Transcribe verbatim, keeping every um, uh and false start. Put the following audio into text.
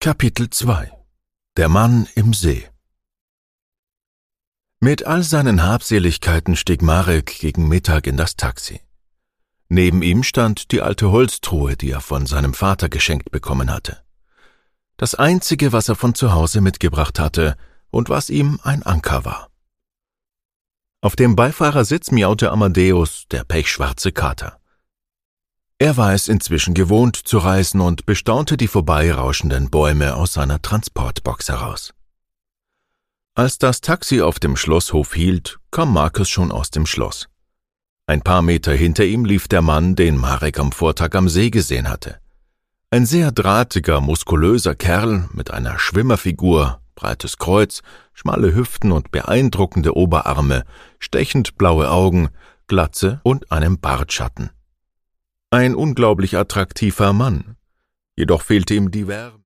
Kapitel zwei. Der Mann im See. Mit all seinen Habseligkeiten stieg Marek gegen Mittag in das Taxi. Neben ihm stand die alte Holztruhe, die er von seinem Vater geschenkt bekommen hatte. Das Einzige, was er von zu Hause mitgebracht hatte und was ihm ein Anker war. Auf dem Beifahrersitz miaute Amadeus, der pechschwarze Kater. Er war es inzwischen gewohnt zu reisen und bestaunte die vorbeirauschenden Bäume aus seiner Transportbox heraus. Als das Taxi auf dem Schlosshof hielt, kam Markus schon aus dem Schloss. Ein paar Meter hinter ihm lief der Mann, den Marek am Vortag am See gesehen hatte. Ein sehr drahtiger, muskulöser Kerl mit einer Schwimmerfigur, breites Kreuz, schmale Hüften und beeindruckende Oberarme, stechend blaue Augen, Glatze und einem Bartschatten. Ein unglaublich attraktiver Mann, jedoch fehlte ihm die Wärme.